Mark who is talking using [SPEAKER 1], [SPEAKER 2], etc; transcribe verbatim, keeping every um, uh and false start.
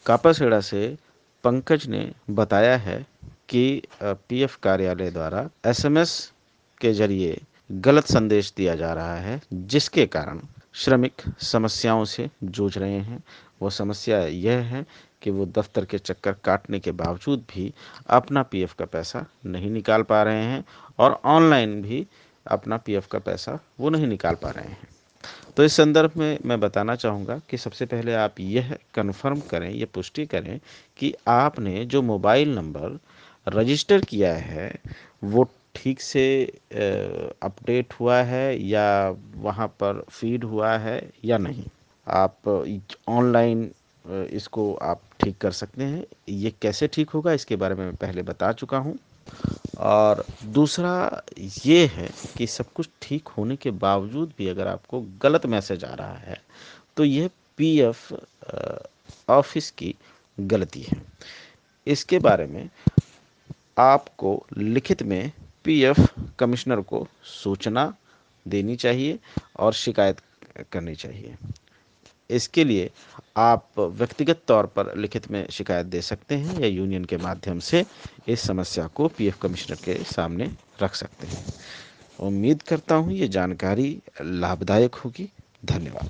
[SPEAKER 1] कापासेड़ा से पंकज ने बताया है कि पीएफ कार्यालय द्वारा एसएमएस के जरिए गलत संदेश दिया जा रहा है, जिसके कारण श्रमिक समस्याओं से जूझ रहे हैं। वो समस्या यह है कि वो दफ्तर के चक्कर काटने के बावजूद भी अपना पीएफ का पैसा नहीं निकाल पा रहे हैं और ऑनलाइन भी अपना पीएफ का पैसा वो नहीं निकाल पा रहे हैं। तो इस संदर्भ में मैं बताना चाहूँगा कि सबसे पहले आप यह कन्फर्म करें, ये पुष्टि करें कि आपने जो मोबाइल नंबर रजिस्टर किया है वो ठीक से अपडेट हुआ है या वहाँ पर फीड हुआ है या नहीं। आप ऑनलाइन इसको आप ठीक कर सकते हैं। ये कैसे ठीक होगा इसके बारे में मैं पहले बता चुका हूँ। और दूसरा ये है कि सब कुछ ठीक होने के बावजूद भी अगर आपको गलत मैसेज आ रहा है तो यह पीएफ ऑफिस की गलती है। इसके बारे में आपको लिखित में पीएफ कमिश्नर को सूचना देनी चाहिए और शिकायत करनी चाहिए। इसके लिए आप व्यक्तिगत तौर पर लिखित में शिकायत दे सकते हैं या यूनियन के माध्यम से इस समस्या को पीएफ कमिश्नर के सामने रख सकते हैं। उम्मीद करता हूँ ये जानकारी लाभदायक होगी। धन्यवाद।